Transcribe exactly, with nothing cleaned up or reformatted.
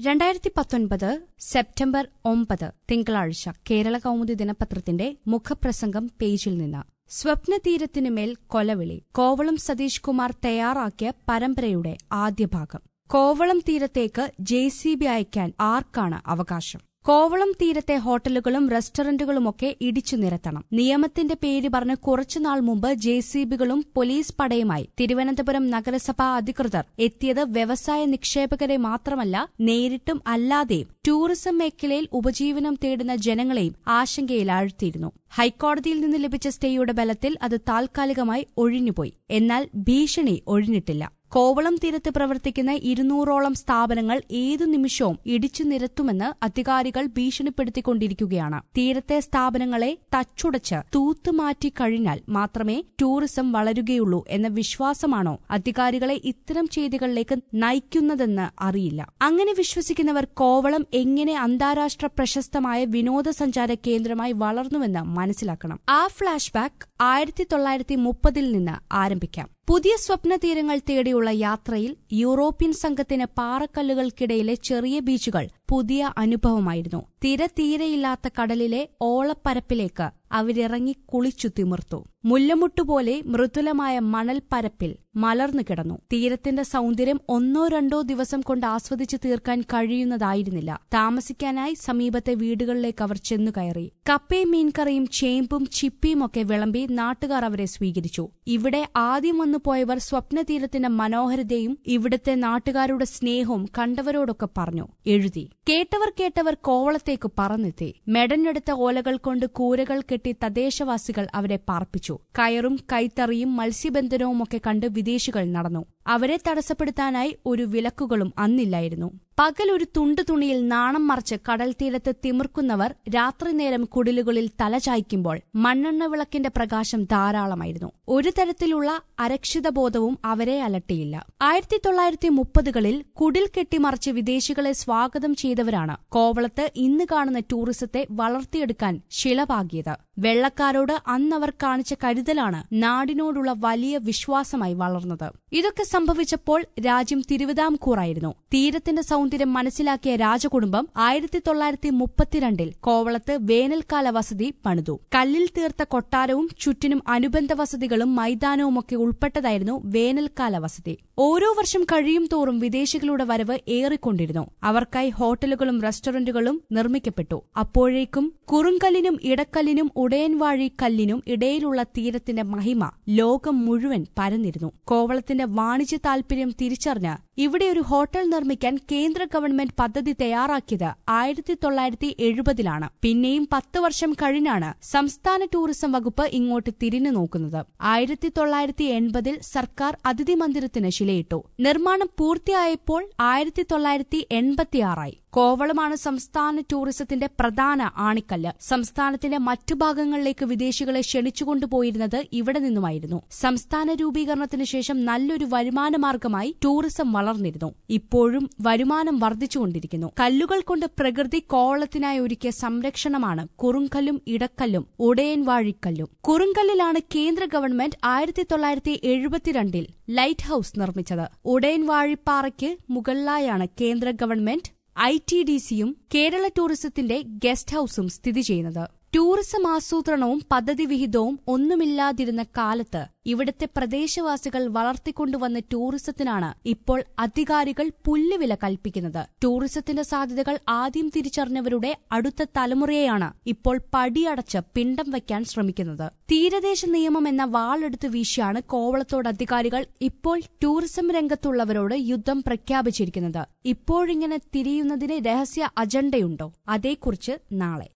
രണ്ടായിരത്തി പത്തൊൻപത് സെപ്റ്റംബർ ഒമ്പത് തിങ്കളാഴ്ച കേരള കൗമുദി ദിനപത്രത്തിന്റെ മുഖപ്രസംഗം പേജിൽ നിന്ന്. സ്വപ്നതീരത്തിനുമേൽ കൊലവിളി. കോവളം സതീഷ് കുമാർ തയ്യാറാക്കിയ പരമ്പരയുടെ ആദ്യ ഭാഗം. കോവളം തീരത്തേക്ക് ജെ സി ബി അയക്കാൻ ആർക്കാണ് അവകാശം? കോവളം തീരത്തെ ഹോട്ടലുകളും റെസ്റ്റോറന്റുകളുമൊക്കെ ഇടിച്ചു നിരത്തണം. നിയമത്തിന്റെ പേര് പറഞ്ഞ് കുറച്ചുനാൾ മുമ്പ് ജെ സി ബികളും പോലീസ് പടയുമായി തിരുവനന്തപുരം നഗരസഭാ അധികൃതർ എത്തിയത് വ്യവസായ നിക്ഷേപകരെ മാത്രമല്ല, നേരിട്ടും അല്ലാതെയും ടൂറിസം മേഖലയിൽ ഉപജീവനം തേടുന്ന ജനങ്ങളെയും ആശങ്കയിലാഴ്ത്തിയിരുന്നു. ഹൈക്കോടതിയിൽ നിന്ന് ലഭിച്ച സ്റ്റേയുടെ ബലത്തിൽ അത് താൽക്കാലികമായി ഒഴിഞ്ഞുപോയി. എന്നാൽ ഭീഷണി ഒഴിഞ്ഞിട്ടില്ല. കോവളം തീരത്ത് പ്രവർത്തിക്കുന്ന ഇരുന്നൂറോളം സ്ഥാപനങ്ങൾ ഏതു നിമിഷവും ഇടിച്ചു നിരത്തുമെന്ന് അധികാരികൾ ഭീഷണിപ്പെടുത്തിക്കൊണ്ടിരിക്കുകയാണ്. തീരത്തെ സ്ഥാപനങ്ങളെ തച്ചുടച്ച് തൂത്തുമാറ്റി കഴിഞ്ഞാൽ മാത്രമേ ടൂറിസം വളരുകയുള്ളൂ എന്ന വിശ്വാസമാണോ അധികാരികളെ ഇത്തരം ചെയ്തികളിലേക്ക് നയിക്കുന്നതെന്ന് അറിയില്ല. അങ്ങനെ വിശ്വസിക്കുന്നവർ കോവളം എങ്ങനെ അന്താരാഷ്ട്ര പ്രശസ്തമായ വിനോദസഞ്ചാര കേന്ദ്രമായി വളർന്നുവെന്ന് മനസ്സിലാക്കണം. ആ ഫ്ലാഷ് ബാക്ക് ആയിരത്തി തൊള്ളായിരത്തി മുപ്പതിൽ നിന്ന് ആരംഭിക്കാം. പുതിയ സ്വപ്നതീരങ്ങൾ തേടിയുള്ള യാത്രയിൽ യൂറോപ്യൻ സംഘത്തിന് പാറക്കല്ലുകൾക്കിടയിലെ ചെറിയ ബീച്ചുകൾ പുതിയ അനുഭവമായിരുന്നു. തിര തീരെയില്ലാത്ത കടലിലെ ഓളപ്പരപ്പിലേക്ക് അവരിറങ്ങി കുളിച്ചു തിമിർത്തു. മുല്ലമുട്ടുപോലെ മൃദുലമായ മണൽപ്പരപ്പിൽ മലർന്നു കിടന്നു. തീരത്തിന്റെ സൗന്ദര്യം ഒന്നോ രണ്ടോ ദിവസം കൊണ്ട് ആസ്വദിച്ചു തീർക്കാൻ കഴിയുന്നതായിരുന്നില്ല. താമസിക്കാനായി സമീപത്തെ വീടുകളിലേക്ക് അവർ ചെന്നുകയറി. കപ്പയും മീൻകറിയും ചേമ്പും ചിപ്പിയുമൊക്കെ വിളമ്പി നാട്ടുകാർ അവരെ സ്വീകരിച്ചു. ഇവിടെ ആദ്യം വന്നു പോയവർ സ്വപ്നതീരത്തിന്റെ മനോഹരതയും ഇവിടുത്തെ നാട്ടുകാരുടെ സ്നേഹവും കണ്ടവരോടൊക്കെ പറഞ്ഞു എഴുതി. കേട്ടവർ കേട്ടവർ കോവളത്തേക്ക് പറന്നെത്തി. മെടഞ്ഞെടുത്ത ഓലകൾ കൊണ്ട് കൂരകൾ കെട്ടി തദ്ദേശവാസികൾ അവരെ പാർപ്പിച്ചു. കയറും കൈത്തറിയും മത്സ്യബന്ധനവുമൊക്കെ കണ്ട് വിദേശികൾ നടന്നു. അവരെ തടസ്സപ്പെടുത്താനായി ഒരു വിലക്കുകളും അന്നില്ലായിരുന്നു. പകൽ ഒരു തുണ്ടു തുണിയിൽ നാണം മറച്ച് കടൽ തീരത്ത് തിമിർക്കുന്നവർ രാത്രി നേരം കുടിലുകളിൽ തലചായ്ക്കുമ്പോൾ മണ്ണെണ്ണ വിളക്കിന്റെ പ്രകാശം ധാരാളമായിരുന്നു. ഒരു തരത്തിലുള്ള അരക്ഷിതബോധവും അവരെ അലട്ടിയില്ല. ആയിരത്തി തൊള്ളായിരത്തി മുപ്പതുകളിൽ കുടിൽ കെട്ടിമറിച്ച് വിദേശികളെ സ്വാഗതം ചെയ്തവരാണ് കോവളത്ത് ഇന്ന് കാണുന്ന ടൂറിസത്തെ വളർത്തിയെടുക്കാൻ ശിലപാകിയത്. വെള്ളക്കാരോട് അന്നവർ കാണിച്ച കരുതലാണ് നാടിനോടുള്ള വലിയ വിശ്വാസമായി വളർന്നത്. ഇതൊക്കെ സംഭവിച്ചപ്പോൾ രാജ്യം തിരുവിതാംകൂറായിരുന്നു. തീരത്തിന്റെ സൗന്ദര്യം മനസ്സിലാക്കിയ രാജകുടുംബം ആയിരത്തി തൊള്ളായിരത്തി മുപ്പത്തിരണ്ടിൽ കോവളത്ത് വേനൽക്കാല വസതി പണിതു. കല്ലിൽ തീർത്ത കൊട്ടാരവും ചുറ്റിനും അനുബന്ധ വസതികളും മൈതാനവുമൊക്കെ ഉൾപ്പെട്ടതായിരുന്നു വേനൽക്കാല വസതി. ഓരോ വർഷം കഴിയും തോറും വിദേശികളുടെ വരവ് ഏറിക്കൊണ്ടിരുന്നു. അവർക്കായി ഹോട്ടലുകളും റെസ്റ്റോറന്റുകളും നിർമ്മിക്കപ്പെട്ടു. അപ്പോഴേക്കും കുറുങ്കല്ലിനും ഇടക്കല്ലിനും ഉടയൻവാഴി കല്ലിനും ഇടയിലുള്ള തീരത്തിന്റെ മഹിമ ലോകം മുഴുവൻ പരന്നിരുന്നു. കോവളത്തിന്റെ വാണിജ്യ താൽപര്യം തിരിച്ചറിഞ്ഞ് ഇവിടെ ഒരു ഹോട്ടൽ നിർമ്മിക്കാൻ കേന്ദ്ര ഗവൺമെന്റ് പദ്ധതി തയ്യാറാക്കിയത് ആയിരത്തി തൊള്ളായിരത്തി എഴുപതിലാണ്. പിന്നെയും പത്ത് വർഷം കഴിഞ്ഞാണ് സംസ്ഥാന ടൂറിസം വകുപ്പ് ഇങ്ങോട്ട് തിരിഞ്ഞു നോക്കുന്നത്. ആയിരത്തി തൊള്ളായിരത്തി എൺപതിൽ സർക്കാർ അതിഥി മന്ദിരത്തിന് ശിലയിട്ടു. നിർമ്മാണം പൂർത്തിയായപ്പോൾ ആയിരത്തി തൊള്ളായിരത്തി എൺപത്തിയാറായി. കോവളമാണ് സംസ്ഥാന ടൂറിസത്തിന്റെ പ്രധാന ആണിക്കല്ല്. സംസ്ഥാനത്തിന്റെ മറ്റു ഭാഗങ്ങളിലേക്ക് വിദേശികളെ ക്ഷണിച്ചുകൊണ്ടുപോയിരുന്നത് ഇവിടെ നിന്നുമായിരുന്നു. സംസ്ഥാന രൂപീകരണത്തിന് ശേഷം നല്ലൊരു വരുമാനമാർഗമായി ടൂറിസം വളർന്നിരുന്നു. ഇപ്പോഴും വരുമാനം വർദ്ധിച്ചുകൊണ്ടിരിക്കുന്നു. കല്ലുകൾ കൊണ്ട് പ്രകൃതി കോവളത്തിനായി ഒരുക്കിയ സംരക്ഷണമാണ് കുറുങ്കല്ലും ഇടക്കല്ലും ഉടയൻവാഴിക്കല്ലും. കുറുങ്കല്ലിലാണ് കേന്ദ്ര ഗവൺമെന്റ് ആയിരത്തി തൊള്ളായിരത്തി എഴുപത്തിരണ്ടിൽ ലൈറ്റ് ഹൌസ് നിർമ്മിച്ചത്. ഉടയൻവാഴിപ്പാറയ്ക്ക് മുകളിലായാണ് കേന്ദ്ര ഗവൺമെന്റ് ഐ ടി ഡി സിയും കേരള ടൂറിസത്തിന്റെ ഗസ്റ്റ് ഹൌസും സ്ഥിതി ചെയ്യുന്നത്. ടൂറിസം ആസൂത്രണവും പദ്ധതി വിഹിതവും ഒന്നുമില്ലാതിരുന്ന കാലത്ത് ഇവിടുത്തെ പ്രദേശവാസികൾ വളർത്തിക്കൊണ്ടുവന്ന ടൂറിസത്തിനാണ് ഇപ്പോൾ അധികാരികൾ പുല്ലുവില കൽപ്പിക്കുന്നത്. ടൂറിസത്തിന്റെ സാധ്യതകൾ ആദ്യം തിരിച്ചറിഞ്ഞവരുടെ അടുത്ത തലമുറയെയാണ് ഇപ്പോൾ പടിയടച്ച് പിണ്ടം വയ്ക്കാൻ ശ്രമിക്കുന്നത്. തീരദേശ നിയമം എന്ന വാളെടുത്ത് വീശിയാണ് കോവളത്തോട് അധികാരികൾ ഇപ്പോൾ ടൂറിസം രംഗത്തുള്ളവരോട് യുദ്ധം പ്രഖ്യാപിച്ചിരിക്കുന്നത്. ഇപ്പോഴിങ്ങനെ തിരിയുന്നതിന് രഹസ്യ അജണ്ടയുണ്ടോ? അതേക്കുറിച്ച് നാളെ.